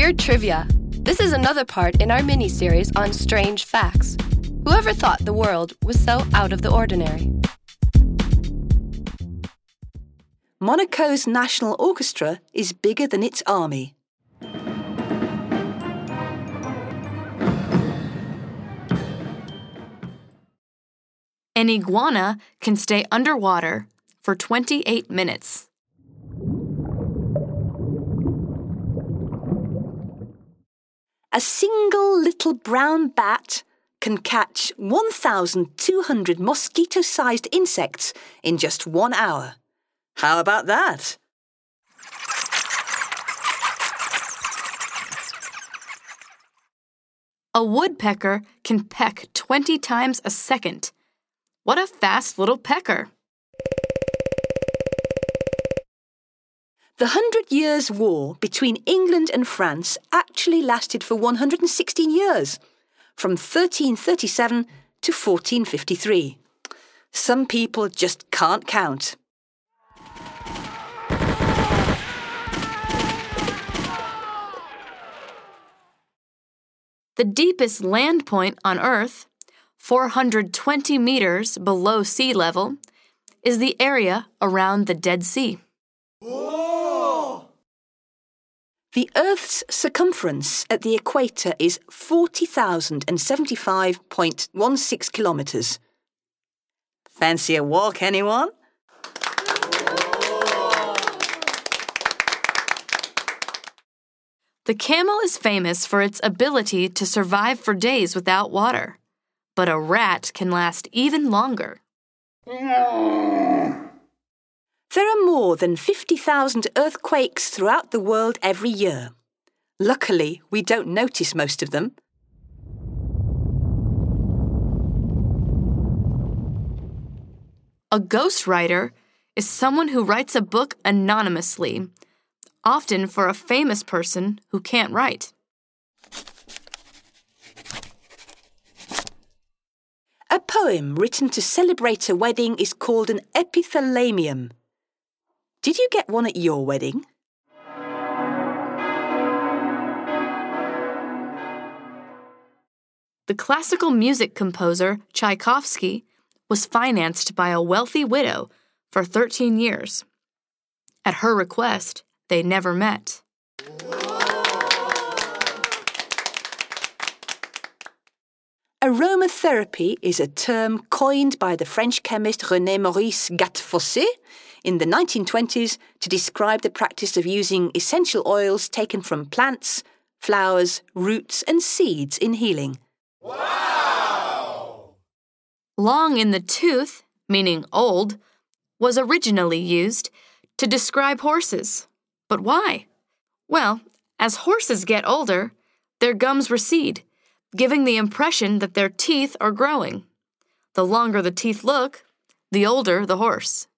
Weird Trivia. This is another part in our mini-series on strange facts. Whoever thought the world was so out of the ordinary? Monaco's national orchestra is bigger than its army. An iguana can stay underwater for 28 minutes. A single little brown bat can catch 1,200 mosquito-sized insects in just 1 hour. How about that? A woodpecker can peck 20 times a second. What a fast little pecker! The 100 Years' War between England and France actually lasted for 116 years, from 1337 to 1453. Some people just can't count. The deepest land point on Earth, 420 meters below sea level, is the area around the Dead Sea. Whoa! The Earth's circumference at the equator is 40,075.16 kilometers. Fancy a walk, anyone? The camel is famous for its ability to survive for days without water, but a rat can last even longer. There are more than 50,000 earthquakes throughout the world every year. Luckily, we don't notice most of them. A ghostwriter is someone who writes a book anonymously, often for a famous person who can't write. A poem written to celebrate a wedding is called an epithalamium. Did you get one at your wedding? The classical music composer Tchaikovsky was financed by a wealthy widow for 13 years. At her request, they never met. Aromatherapy is a term coined by the French chemist René Maurice Gattefossé in the 1920s to describe the practice of using essential oils taken from plants, flowers, roots and seeds in healing. Wow! Long in the tooth, meaning old, was originally used to describe horses. But why? Well, as horses get older, their gums recede, giving the impression that their teeth are growing. The longer the teeth look, the older the horse.